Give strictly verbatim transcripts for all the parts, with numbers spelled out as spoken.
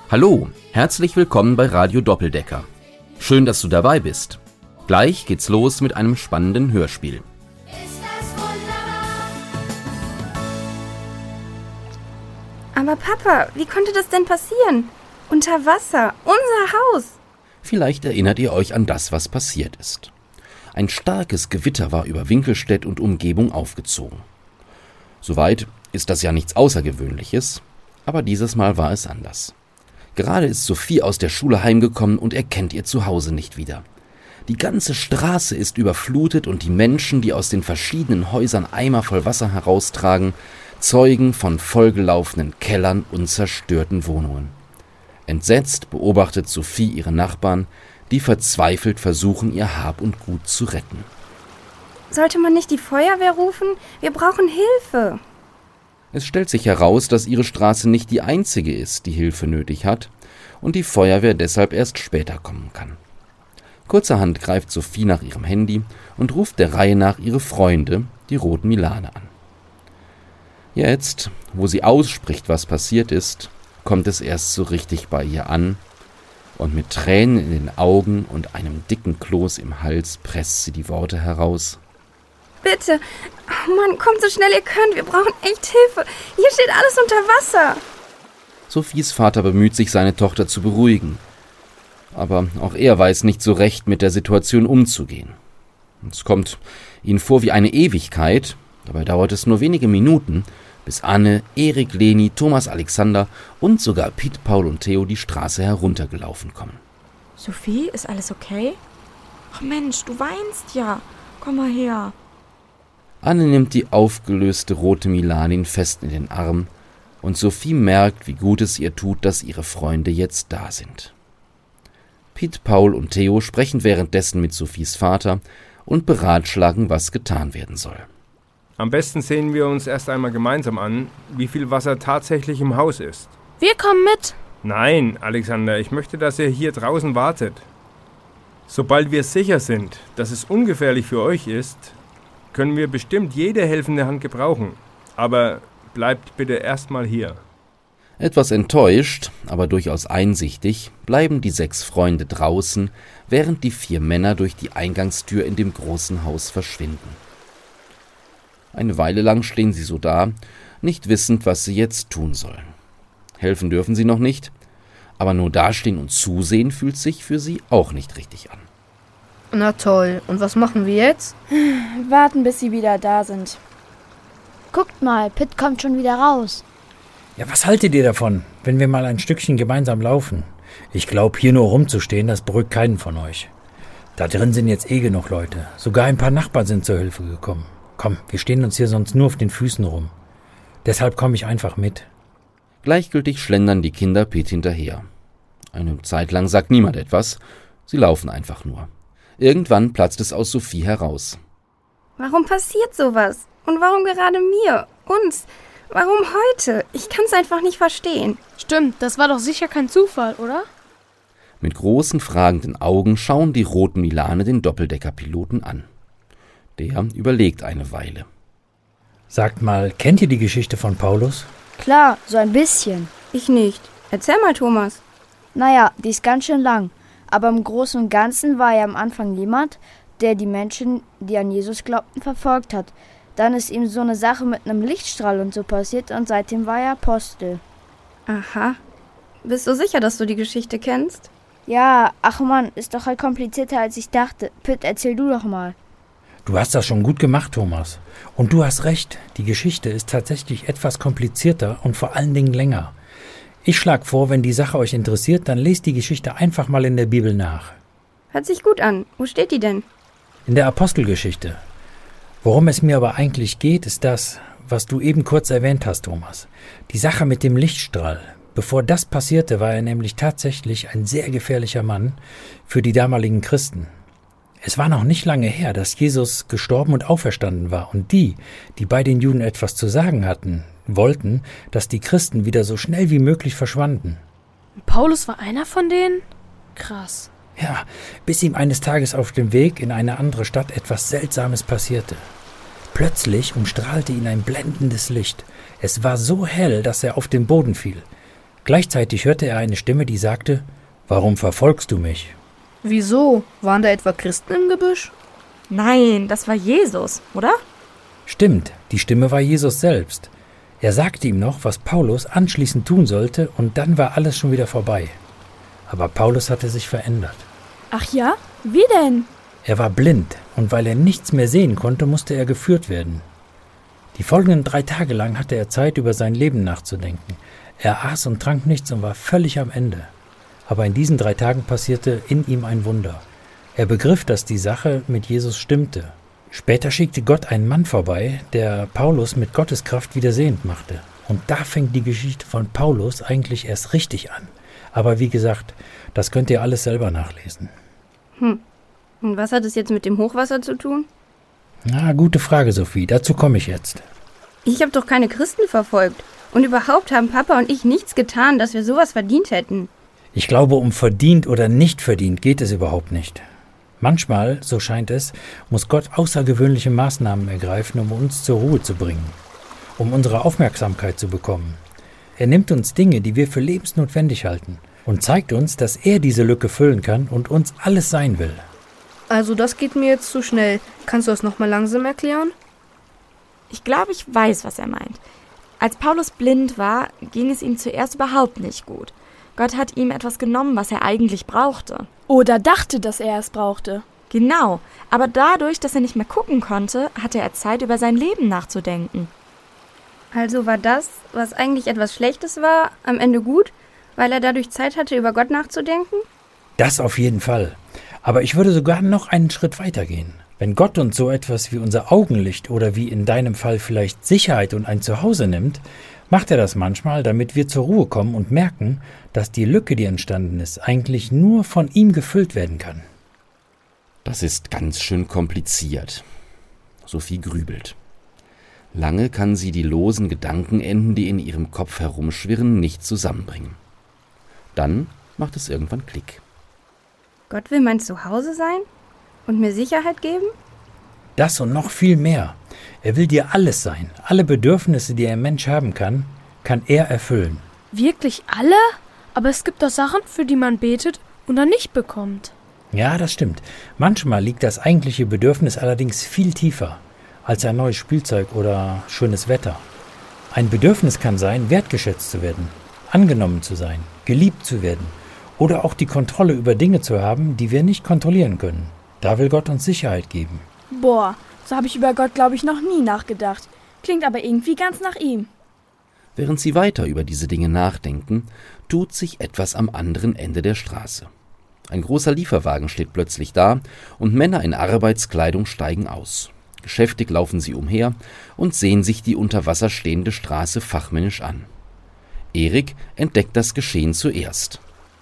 Hallo, herzlich willkommen bei Radio Doppeldecker. Schön, dass du dabei bist. Gleich geht's los mit einem spannenden Hörspiel. Ist das wunderbar? Aber Papa, wie konnte das denn passieren? Unter Wasser, unser Haus. Vielleicht erinnert ihr euch an das, was passiert ist. Ein starkes Gewitter war über Winkelstedt und Umgebung aufgezogen. Soweit ist das ja nichts Außergewöhnliches, aber dieses Mal war es anders. Gerade ist Sophie aus der Schule heimgekommen und erkennt ihr Zuhause nicht wieder. Die ganze Straße ist überflutet und die Menschen, die aus den verschiedenen Häusern Eimer voll Wasser heraustragen, zeugen von vollgelaufenen Kellern und zerstörten Wohnungen. Entsetzt beobachtet Sophie ihre Nachbarn, die verzweifelt versuchen, ihr Hab und Gut zu retten. Sollte man nicht die Feuerwehr rufen? Wir brauchen Hilfe. Es stellt sich heraus, dass ihre Straße nicht die einzige ist, die Hilfe nötig hat und die Feuerwehr deshalb erst später kommen kann. Kurzerhand greift Sophie nach ihrem Handy und ruft der Reihe nach ihre Freunde, die Roten Milane, an. Jetzt, wo sie ausspricht, was passiert ist, kommt es erst so richtig bei ihr an und mit Tränen in den Augen und einem dicken Kloß im Hals presst sie die Worte heraus. Bitte, oh Mann, kommt so schnell ihr könnt, wir brauchen echt Hilfe. Hier steht alles unter Wasser. Sophies Vater bemüht sich, seine Tochter zu beruhigen. Aber auch er weiß nicht so recht, mit der Situation umzugehen. Es kommt ihnen vor wie eine Ewigkeit, dabei dauert es nur wenige Minuten, bis Anne, Erik, Leni, Thomas, Alexander und sogar Piet, Paul und Theo die Straße heruntergelaufen kommen. Sophie, ist alles okay? Ach Mensch, du weinst ja. Komm mal her. Anne nimmt die aufgelöste rote Milanin fest in den Arm und Sophie merkt, wie gut es ihr tut, dass ihre Freunde jetzt da sind. Piet, Paul und Theo sprechen währenddessen mit Sophies Vater und beratschlagen, was getan werden soll. Am besten sehen wir uns erst einmal gemeinsam an, wie viel Wasser tatsächlich im Haus ist. Wir kommen mit. Nein, Alexander, ich möchte, dass ihr hier draußen wartet. Sobald wir sicher sind, dass es ungefährlich für euch ist, können wir bestimmt jede helfende Hand gebrauchen. Aber bleibt bitte erstmal hier. Etwas enttäuscht, aber durchaus einsichtig, bleiben die sechs Freunde draußen, während die vier Männer durch die Eingangstür in dem großen Haus verschwinden. Eine Weile lang stehen sie so da, nicht wissend, was sie jetzt tun sollen. Helfen dürfen sie noch nicht, aber nur dastehen und zusehen fühlt sich für sie auch nicht richtig an. Na toll, und was machen wir jetzt? Warten, bis sie wieder da sind. Guckt mal, Pitt kommt schon wieder raus. Ja, was haltet ihr davon, wenn wir mal ein Stückchen gemeinsam laufen? Ich glaube, hier nur rumzustehen, das beruhigt keinen von euch. Da drin sind jetzt eh genug Leute. Sogar ein paar Nachbarn sind zur Hilfe gekommen. Komm, wir stehen uns hier sonst nur auf den Füßen rum. Deshalb komme ich einfach mit. Gleichgültig schlendern die Kinder Pitt hinterher. Eine Zeit lang sagt niemand etwas, sie laufen einfach nur. Irgendwann platzt es aus Sophie heraus. Warum passiert sowas? Und warum gerade mir? Uns? Warum heute? Ich kann's einfach nicht verstehen. Stimmt, das war doch sicher kein Zufall, oder? Mit großen, fragenden Augen schauen die Roten Milane den Doppeldecker-Piloten an. Der überlegt eine Weile. Sagt mal, kennt ihr die Geschichte von Paulus? Klar, so ein bisschen. Ich nicht. Erzähl mal, Thomas. Naja, die ist ganz schön lang. Aber im Großen und Ganzen war er am Anfang jemand, der die Menschen, die an Jesus glaubten, verfolgt hat. Dann ist ihm so eine Sache mit einem Lichtstrahl und so passiert und seitdem war er Apostel. Aha. Bist du sicher, dass du die Geschichte kennst? Ja, ach Mann, ist doch halt komplizierter als ich dachte. Pitt, erzähl du doch mal. Du hast das schon gut gemacht, Thomas. Und du hast recht, die Geschichte ist tatsächlich etwas komplizierter und vor allen Dingen länger. Ich schlage vor, wenn die Sache euch interessiert, dann lest die Geschichte einfach mal in der Bibel nach. Hört sich gut an. Wo steht die denn? In der Apostelgeschichte. Worum es mir aber eigentlich geht, ist das, was du eben kurz erwähnt hast, Thomas. Die Sache mit dem Lichtstrahl. Bevor das passierte, war er nämlich tatsächlich ein sehr gefährlicher Mann für die damaligen Christen. Es war noch nicht lange her, dass Jesus gestorben und auferstanden war und die, die bei den Juden etwas zu sagen hatten, wollten, dass die Christen wieder so schnell wie möglich verschwanden. Paulus war einer von denen? Krass. Ja, bis ihm eines Tages auf dem Weg in eine andere Stadt etwas Seltsames passierte. Plötzlich umstrahlte ihn ein blendendes Licht. Es war so hell, dass er auf den Boden fiel. Gleichzeitig hörte er eine Stimme, die sagte: »Warum verfolgst du mich?« Wieso? Waren da etwa Christen im Gebüsch? Nein, das war Jesus, oder? Stimmt, die Stimme war Jesus selbst. Er sagte ihm noch, was Paulus anschließend tun sollte, und dann war alles schon wieder vorbei. Aber Paulus hatte sich verändert. Ach ja? Wie denn? Er war blind, und weil er nichts mehr sehen konnte, musste er geführt werden. Die folgenden drei Tage lang hatte er Zeit, über sein Leben nachzudenken. Er aß und trank nichts und war völlig am Ende. Aber in diesen drei Tagen passierte in ihm ein Wunder. Er begriff, dass die Sache mit Jesus stimmte. Später schickte Gott einen Mann vorbei, der Paulus mit Gottes Kraft wieder sehend machte. Und da fängt die Geschichte von Paulus eigentlich erst richtig an. Aber wie gesagt, das könnt ihr alles selber nachlesen. Hm. Und was hat es jetzt mit dem Hochwasser zu tun? Na, gute Frage, Sophie. Dazu komme ich jetzt. Ich habe doch keine Christen verfolgt. Und überhaupt haben Papa und ich nichts getan, dass wir sowas verdient hätten. Ich glaube, um verdient oder nicht verdient geht es überhaupt nicht. Manchmal, so scheint es, muss Gott außergewöhnliche Maßnahmen ergreifen, um uns zur Ruhe zu bringen, um unsere Aufmerksamkeit zu bekommen. Er nimmt uns Dinge, die wir für lebensnotwendig halten, und zeigt uns, dass er diese Lücke füllen kann und uns alles sein will. Also das geht mir jetzt zu schnell. Kannst du das nochmal langsam erklären? Ich glaube, ich weiß, was er meint. Als Paulus blind war, ging es ihm zuerst überhaupt nicht gut. Gott hat ihm etwas genommen, was er eigentlich brauchte. Oder dachte, dass er es brauchte. Genau, aber dadurch, dass er nicht mehr gucken konnte, hatte er Zeit, über sein Leben nachzudenken. Also war das, was eigentlich etwas Schlechtes war, am Ende gut, weil er dadurch Zeit hatte, über Gott nachzudenken? Das auf jeden Fall. Aber ich würde sogar noch einen Schritt weiter gehen. Wenn Gott uns so etwas wie unser Augenlicht oder wie in deinem Fall vielleicht Sicherheit und ein Zuhause nimmt, macht er das manchmal, damit wir zur Ruhe kommen und merken, dass die Lücke, die entstanden ist, eigentlich nur von ihm gefüllt werden kann. Das ist ganz schön kompliziert. Sophie grübelt. Lange kann sie die losen Gedankenenden, die in ihrem Kopf herumschwirren, nicht zusammenbringen. Dann macht es irgendwann Klick. Gott will mein Zuhause sein? Und mir Sicherheit geben? Das und noch viel mehr. Er will dir alles sein. Alle Bedürfnisse, die ein Mensch haben kann, kann er erfüllen. Wirklich alle? Aber es gibt doch Sachen, für die man betet und dann nicht bekommt. Ja, das stimmt. Manchmal liegt das eigentliche Bedürfnis allerdings viel tiefer als ein neues Spielzeug oder schönes Wetter. Ein Bedürfnis kann sein, wertgeschätzt zu werden, angenommen zu sein, geliebt zu werden oder auch die Kontrolle über Dinge zu haben, die wir nicht kontrollieren können. Da will Gott uns Sicherheit geben. Boah, so habe ich über Gott, glaube ich, noch nie nachgedacht. Klingt aber irgendwie ganz nach ihm. Während sie weiter über diese Dinge nachdenken, tut sich etwas am anderen Ende der Straße. Ein großer Lieferwagen steht plötzlich da und Männer in Arbeitskleidung steigen aus. Geschäftig laufen sie umher und sehen sich die unter Wasser stehende Straße fachmännisch an. Erik entdeckt das Geschehen zuerst.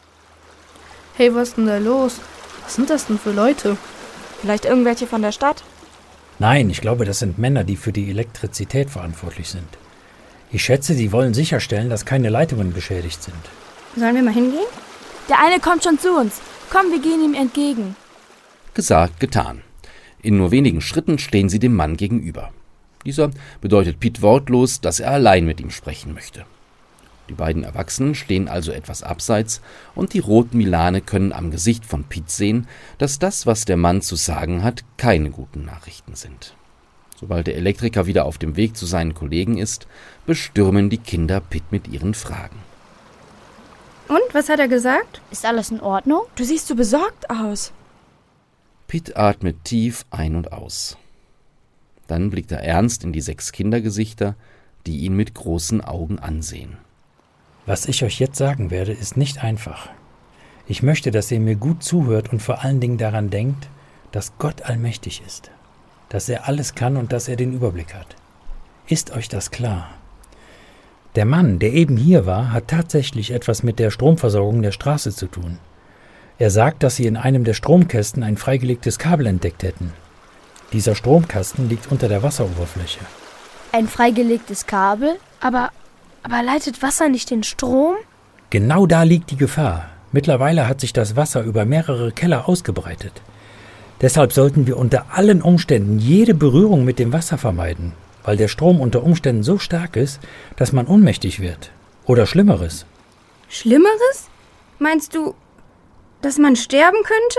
Hey, was ist denn da los? Was sind das denn für Leute? Vielleicht irgendwelche von der Stadt? Nein, ich glaube, das sind Männer, die für die Elektrizität verantwortlich sind. Ich schätze, sie wollen sicherstellen, dass keine Leitungen beschädigt sind. Sollen wir mal hingehen? Der eine kommt schon zu uns. Komm, wir gehen ihm entgegen. Gesagt, getan. In nur wenigen Schritten stehen sie dem Mann gegenüber. Dieser bedeutet Piet wortlos, dass er allein mit ihm sprechen möchte. Die beiden Erwachsenen stehen also etwas abseits und die roten Milane können am Gesicht von Piet sehen, dass das, was der Mann zu sagen hat, keine guten Nachrichten sind. Sobald der Elektriker wieder auf dem Weg zu seinen Kollegen ist, bestürmen die Kinder Piet mit ihren Fragen. Und, was hat er gesagt? Ist alles in Ordnung? Du siehst so besorgt aus. Piet atmet tief ein und aus. Dann blickt er ernst in die sechs Kindergesichter, die ihn mit großen Augen ansehen. Was ich euch jetzt sagen werde, ist nicht einfach. Ich möchte, dass ihr mir gut zuhört und vor allen Dingen daran denkt, dass Gott allmächtig ist, dass er alles kann und dass er den Überblick hat. Ist euch das klar? Der Mann, der eben hier war, hat tatsächlich etwas mit der Stromversorgung der Straße zu tun. Er sagt, dass sie in einem der Stromkästen ein freigelegtes Kabel entdeckt hätten. Dieser Stromkasten liegt unter der Wasseroberfläche. Ein freigelegtes Kabel? Aber, aber leitet Wasser nicht den Strom? Genau da liegt die Gefahr. Mittlerweile hat sich das Wasser über mehrere Keller ausgebreitet. Deshalb sollten wir unter allen Umständen jede Berührung mit dem Wasser vermeiden, weil der Strom unter Umständen so stark ist, dass man ohnmächtig wird. Oder Schlimmeres. Schlimmeres? Meinst du, dass man sterben könnte?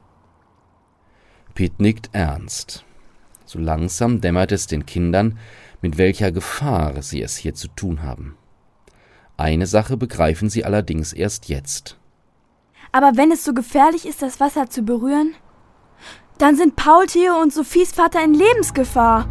Pete nickt ernst. So langsam dämmert es den Kindern, mit welcher Gefahr sie es hier zu tun haben. Eine Sache begreifen sie allerdings erst jetzt. Aber wenn es so gefährlich ist, das Wasser zu berühren, dann sind Paul, Theo und Sophies Vater in Lebensgefahr.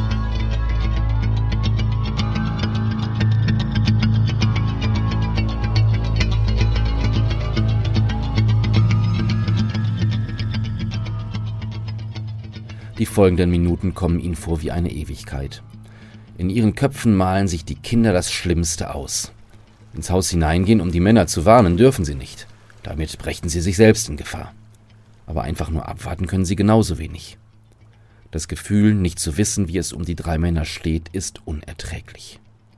Die folgenden Minuten kommen ihnen vor wie eine Ewigkeit. In ihren Köpfen malen sich die Kinder das Schlimmste aus. Ins Haus hineingehen, um die Männer zu warnen, dürfen sie nicht. Damit brächten sie sich selbst in Gefahr. Aber einfach nur abwarten können sie genauso wenig. Das Gefühl, nicht zu wissen, wie es um die drei Männer steht, ist unerträglich.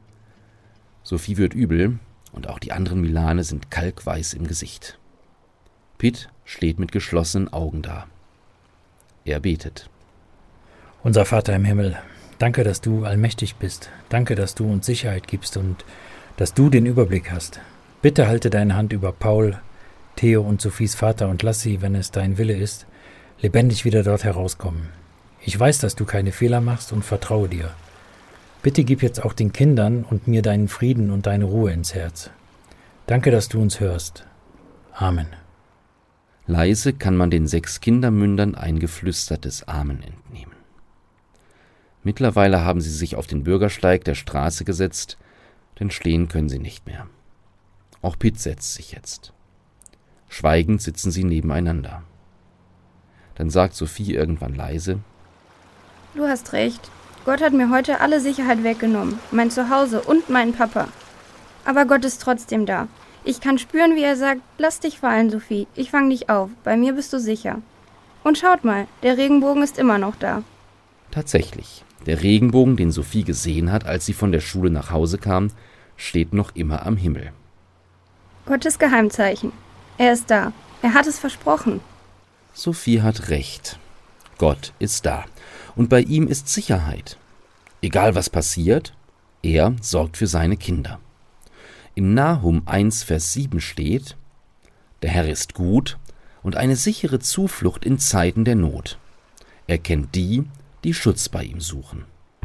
Sophie wird übel und auch die anderen Milane sind kalkweiß im Gesicht. Pete steht mit geschlossenen Augen da. Er betet. Unser Vater im Himmel, danke, dass du allmächtig bist. Danke, dass du uns Sicherheit gibst und dass du den Überblick hast. Bitte halte deine Hand über Paul, Theo und Sophies Vater und lass sie, wenn es dein Wille ist, lebendig wieder dort herauskommen. Ich weiß, dass du keine Fehler machst und vertraue dir. Bitte gib jetzt auch den Kindern und mir deinen Frieden und deine Ruhe ins Herz. Danke, dass du uns hörst. Amen. Leise kann man den sechs Kindermündern ein geflüstertes Amen entnehmen. Mittlerweile haben sie sich auf den Bürgersteig der Straße gesetzt, denn stehen können sie nicht mehr. Auch Pete setzt sich jetzt. Schweigend sitzen sie nebeneinander. Dann sagt Sophie irgendwann leise: Du hast recht. Gott hat mir heute alle Sicherheit weggenommen, mein Zuhause und meinen Papa. Aber Gott ist trotzdem da. Ich kann spüren, wie er sagt, lass dich fallen, Sophie, ich fang dich auf, bei mir bist du sicher. Und schaut mal, der Regenbogen ist immer noch da. Tatsächlich, der Regenbogen, den Sophie gesehen hat, als sie von der Schule nach Hause kam, steht noch immer am Himmel. Gottes Geheimzeichen. Er ist da. Er hat es versprochen. Sophie hat recht. Gott ist da. Und bei ihm ist Sicherheit. Egal was passiert, er sorgt für seine Kinder. In Nahum eins, Vers sieben steht: Der Herr ist gut und eine sichere Zuflucht in Zeiten der Not. Er kennt die, die Schutz bei ihm suchen.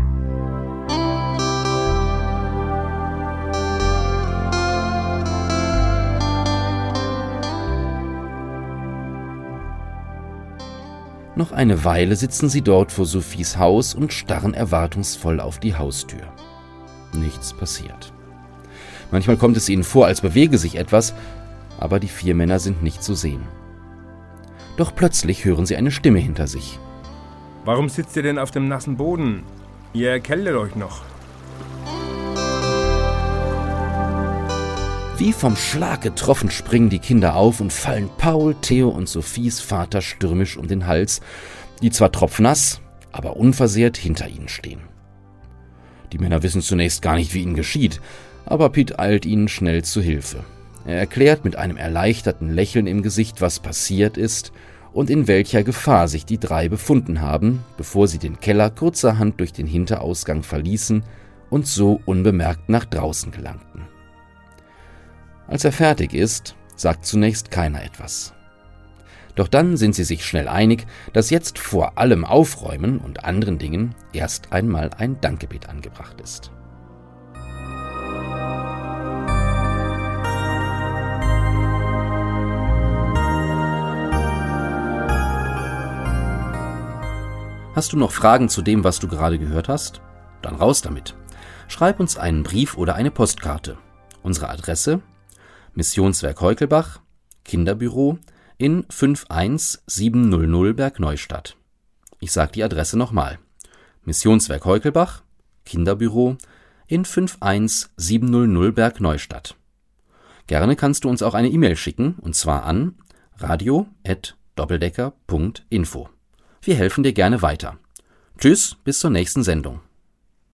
Noch eine Weile sitzen sie dort vor Sophies Haus und starren erwartungsvoll auf die Haustür. Nichts passiert. Manchmal kommt es ihnen vor, als bewege sich etwas, aber die vier Männer sind nicht zu sehen. Doch plötzlich hören sie eine Stimme hinter sich. Warum sitzt ihr denn auf dem nassen Boden? Ihr erkältet euch noch. Wie vom Schlag getroffen springen die Kinder auf und fallen Paul, Theo und Sophies Vater stürmisch um den Hals, die zwar tropfnass, aber unversehrt hinter ihnen stehen. Die Männer wissen zunächst gar nicht, wie ihnen geschieht, aber Pete eilt ihnen schnell zu Hilfe. Er erklärt mit einem erleichterten Lächeln im Gesicht, was passiert ist und in welcher Gefahr sich die drei befunden haben, bevor sie den Keller kurzerhand durch den Hinterausgang verließen und so unbemerkt nach draußen gelangten. Als er fertig ist, sagt zunächst keiner etwas. Doch dann sind sie sich schnell einig, dass jetzt vor allem Aufräumen und anderen Dingen erst einmal ein Dankgebet angebracht ist. Hast du noch Fragen zu dem, was du gerade gehört hast? Dann raus damit. Schreib uns einen Brief oder eine Postkarte. Unsere Adresse: Missionswerk Heukelbach, Kinderbüro in fünf eins sieben null null Bergneustadt. Ich sage die Adresse nochmal. Missionswerk Heukelbach, Kinderbüro in fünf eins sieben null null Bergneustadt. Gerne kannst du uns auch eine E-Mail schicken, und zwar an radio at doppeldecker punkt info. Wir helfen dir gerne weiter. Tschüss, bis zur nächsten Sendung.